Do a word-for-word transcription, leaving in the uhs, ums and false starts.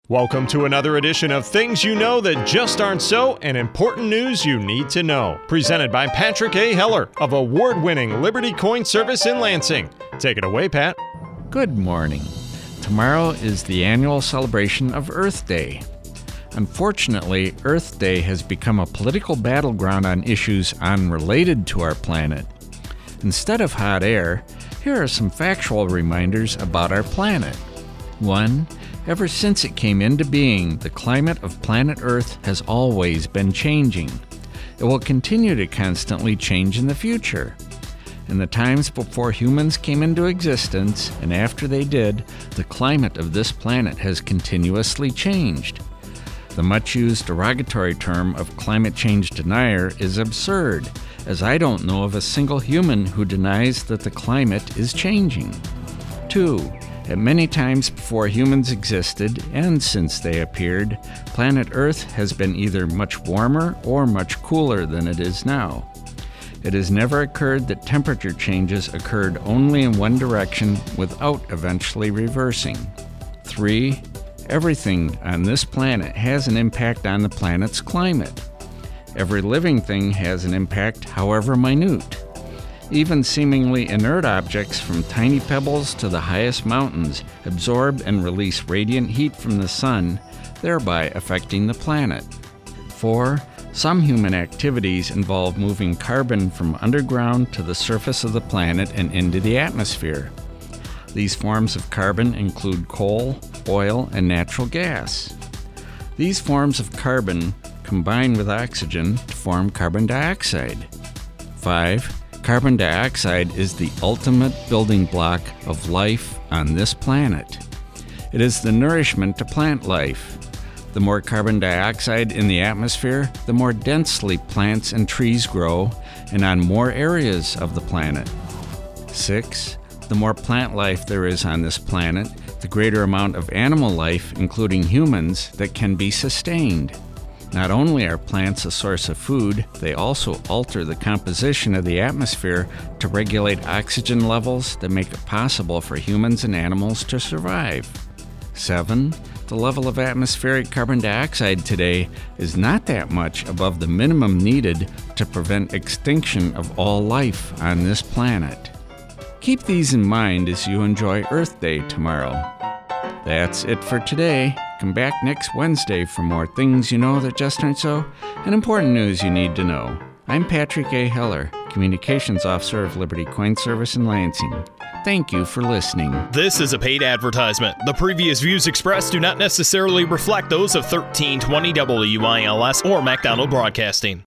Welcome to another edition of Things You Know That Just Aren't So and Important News You Need to Know. Presented by Patrick A. Heller of award-winning Liberty Coin Service in Lansing. Take it away, Pat. Good morning. Tomorrow is the annual celebration of Earth Day. Unfortunately, Earth Day has become a political battleground on issues unrelated to our planet. Instead of hot air, here are some factual reminders about our planet. One, ever since it came into being, the climate of planet Earth has always been changing. It will continue to constantly change in the future. In the times before humans came into existence, and after they did, the climate of this planet has continuously changed. The much-used derogatory term of climate change denier is absurd, as I don't know of a single human who denies that the climate is changing. Two, at many times before humans existed, and since they appeared, planet Earth has been either much warmer or much cooler than it is now. It has never occurred that temperature changes occurred only in one direction without eventually reversing. Three, everything on this planet has an impact on the planet's climate. Every living thing has an impact, however minute. Even seemingly inert objects, from tiny pebbles to the highest mountains, absorb and release radiant heat from the sun, thereby affecting the planet. Four, some human activities involve moving carbon from underground to the surface of the planet and into the atmosphere. These forms of carbon include coal, oil, and natural gas. These forms of carbon combine with oxygen to form carbon dioxide. Five, carbon dioxide is the ultimate building block of life on this planet. It is the nourishment to plant life. The more carbon dioxide in the atmosphere, the more densely plants and trees grow, and on more areas of the planet. Six, the more plant life there is on this planet, the greater amount of animal life, including humans, that can be sustained. Not only are plants a source of food, they also alter the composition of the atmosphere to regulate oxygen levels that make it possible for humans and animals to survive. Seven, the level of atmospheric carbon dioxide today is not that much above the minimum needed to prevent extinction of all life on this planet. Keep these in mind as you enjoy Earth Day tomorrow. That's it for today. Come back next Wednesday for more Things You Know That Just Aren't So and important news you need to know. I'm Patrick A. Heller, Communications Officer of Liberty Coin Service in Lansing. Thank you for listening. This is a paid advertisement. The previous views expressed do not necessarily reflect those of thirteen twenty W I L S or MacDonald Broadcasting.